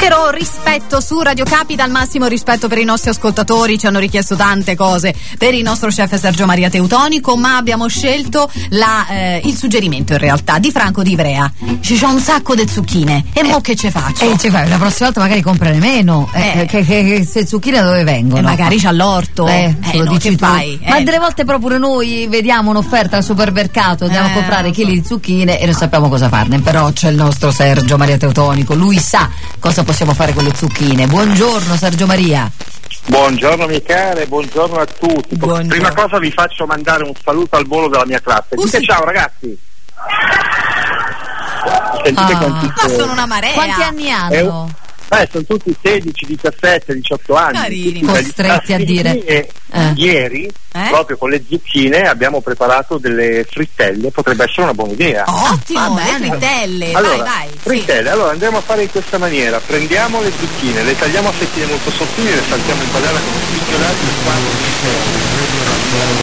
Zucchero, rispetto su Radio Capital, massimo rispetto per i nostri ascoltatori, ci hanno richiesto tante cose per il nostro chef Sergio Maria Teutonico, ma abbiamo scelto il suggerimento in realtà di Franco di Ivrea. Ci sono un sacco di zucchine e mo che ce faccio? Ci fai, la prossima volta magari comprane meno, che se zucchine da dove vengono? Magari c'ha l'orto, lo no, dici che tu. fai? Ma delle volte proprio noi vediamo un'offerta al supermercato, andiamo a comprare chili di zucchine e non sappiamo cosa farne, però c'è il nostro Sergio Maria Teutonico, lui sa cosa possiamo fare con le zucchine. Buongiorno Sergio Maria. Buongiorno Michele, buongiorno a tutti. Buongiorno. Prima cosa vi faccio mandare un saluto al volo della mia classe. Dite sì. Ciao ragazzi. Sentite quanti Ma sono una marea. Quanti anni hanno? sono tutti 16, 17, 18 anni. Carini. Costretti a dire. E ieri, proprio con le zucchine, abbiamo preparato delle frittelle. Potrebbe essere una buona idea. Ottimo, le frittelle. Allora, vai. frittelle, allora andiamo a fare in questa maniera: prendiamo le zucchine, le tagliamo a fettine molto sottili, le saltiamo in padella con spicchiolati e